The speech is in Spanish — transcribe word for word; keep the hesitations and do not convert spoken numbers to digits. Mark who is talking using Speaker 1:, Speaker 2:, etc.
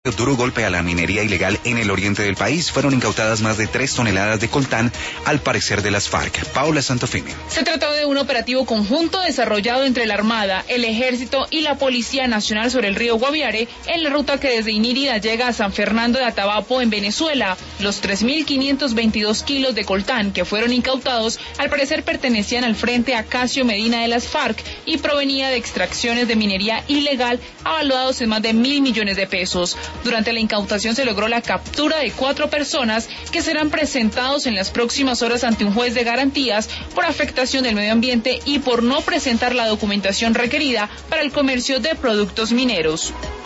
Speaker 1: Duro golpe a la minería ilegal en el oriente del país. Fueron incautadas más de tres toneladas de coltán, al parecer de las FARC. Paula Santofimio.
Speaker 2: Se trató de un operativo conjunto desarrollado entre la Armada, el Ejército y la Policía Nacional sobre el río Guaviare, en la ruta que desde Inírida llega a San Fernando de Atabapo, en Venezuela. Los tres mil quinientos veintidós kilos de coltán que fueron incautados, al parecer pertenecían al Frente Acacio Medina de las FARC y provenía de extracciones de minería ilegal avaluados en más de mil millones de pesos. Durante la incautación se logró la captura de cuatro personas que serán presentados en las próximas horas ante un juez de garantías por afectación del medio ambiente y por no presentar la documentación requerida para el comercio de productos mineros.